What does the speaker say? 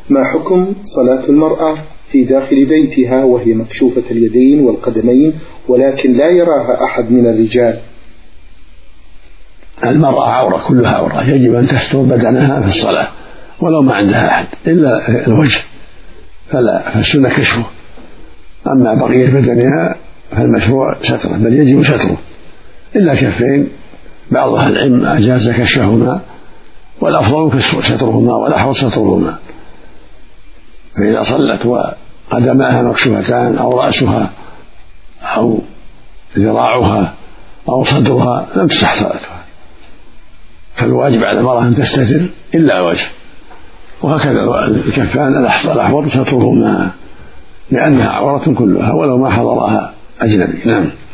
ما حكم صلاة المرأة في داخل بيتها وهي مكشوفة اليدين والقدمين ولكن لا يراها أحد من الرجال؟ المرأة عورة، كلها عورة، يجب أن تستر بدنها في الصلاة ولو ما عندها أحد إلا الوجه فالسنة كشفه، أما بقية بدنها فالمشروع ستره، بل يجب ستره إلا كفين، بعض أهل العلم أجاز كشفهما والأفضل سترهما والأحوط سترهما. فإذا صلت وقدماها مكشوفتان أو رأسها أو ذراعها أو صدرها لم تصح صلاتها، فالواجب على المرأة أن تستتر إلا الوجه، وهكذا الكفان الأحوط سترهما لأنها عورة كلها ولو ما حضرها أجنبي. نعم.